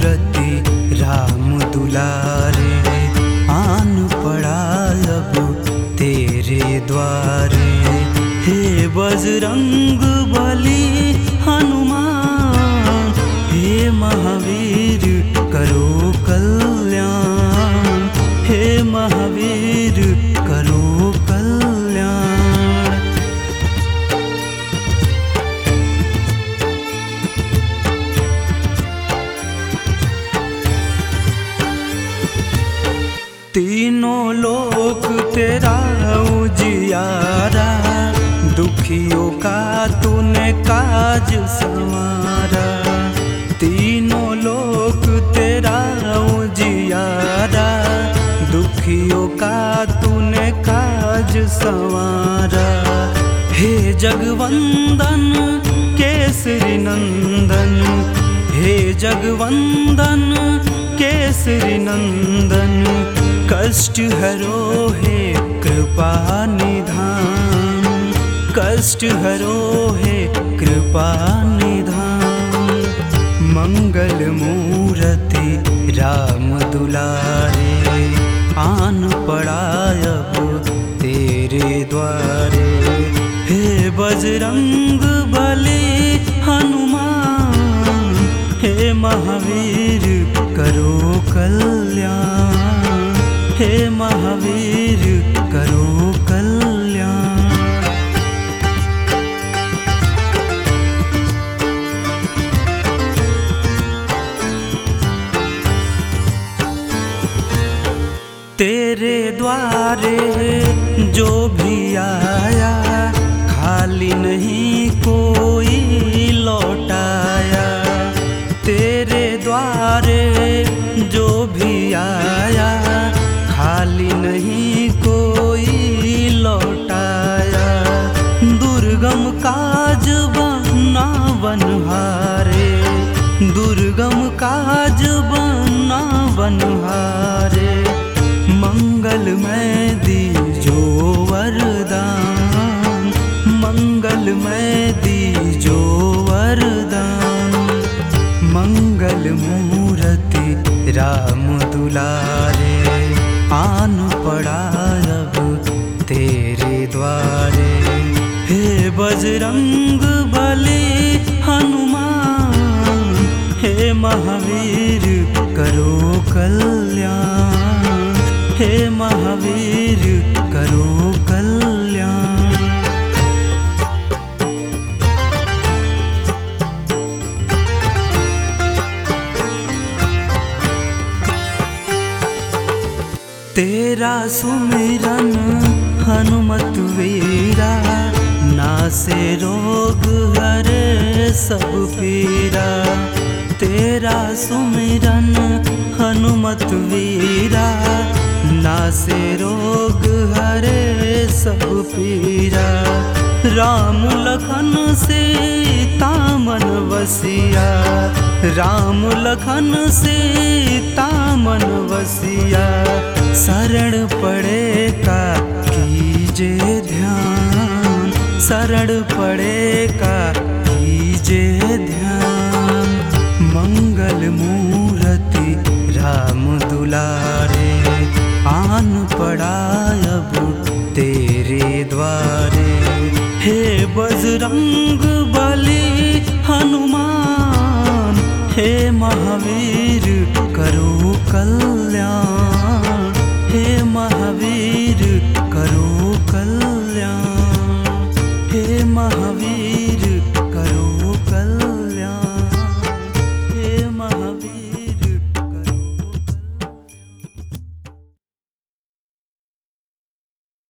मूरति राम दुलारे, आन पड़ा अब तेरे द्वारे। हे बजरंग बली हनुमान, हे महावीर करो कल्याण, हे महावीर करो कल्याण। तीनों लोक तेरा उजियारा, दुखियों का तूने काज संवारा। तीनों लोक तेरा उजियारा, दुखियों का तूने काज संवारा। हे जगवंदन केसरी नंदन, हे जगवंदन केसरी नंदन, कष्ट हरो हे कृपा निधान, कष्ट हरो हे कृपा निधान। मंगल मूरति राम दुलारे, आन पड़ा अब तेरे द्वारे। हे बजरंग बली हनुमान, हे महावीर करो कल्याण, हे महावीर करो कल्याण। तेरे द्वारे जो भी आया, खाली नहीं कोई लौटाया। तेरे द्वारे जो भी आया, खाली नहीं कोई लौटाया। दुर्गम काज बना बनहारे, दुर्गम काज बना बनहारे। मंगलमय दीजो वरदान, मंगलमय दीजो वरदान। मंगल मूरति राम दुलारे, आन पड़ा अब तेरे द्वारे। हे बजरंग बली हनुमान, हे महावीर करो कल्याण, हे महावीर करो कल्याण। तेरा सुमिरन हनुमत वीरा, नासे रोग हरे सब पीरा। तेरा सुमिरन हनुमत वीरा, नासे रोग हरे सब पीरा। राम लखन सीता मन बसिया, राम लखन सीता मन बसिया। शरण पड़े का कीजे ध्यान, शरण पड़े का कीजे ध्यान। मंगल मूरति राम दुलारे, आन पड़ा अब तेरे द्वारे। हे बजरंग बली हनुमान, हे महावीर करो कल्याण,